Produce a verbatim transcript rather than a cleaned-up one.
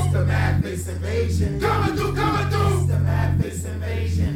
The mad face invasion. Coming through, coming through. The mad face invasion.